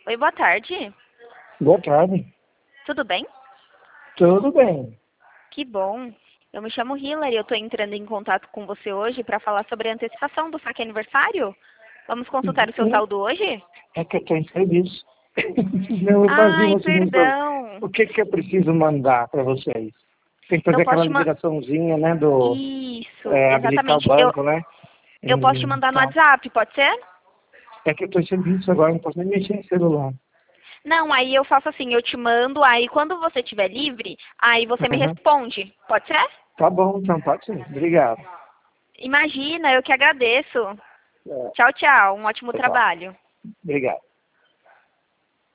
Oi, boa tarde. Boa tarde. Tudo bem? Tudo bem. Que bom. Eu me chamo Hilary, eu estou entrando em contato com você hoje para falar sobre a antecipação do saque aniversário. Vamos consultar o seu saldo hoje? É que eu estou em serviço. Não, eu fazia Ai, uma seguinte coisa. perdão. O que que eu preciso mandar para vocês? Tem que Eu fazer posso aquela te mandar... liberaçãozinha, né, do Isso, habilitar o exatamente. banco, né? Eu posso te mandar no Tá. WhatsApp, pode ser? É que eu estou em serviço agora, não posso nem mexer em celular. Não, aí eu faço assim, eu te mando, aí quando você estiver livre, aí você me Uhum. responde. Pode ser? Tá bom, então pode ser. Obrigado. Imagina, eu que agradeço. É, Tchau, tchau. Um ótimo tchau, tchau. trabalho. Obrigado.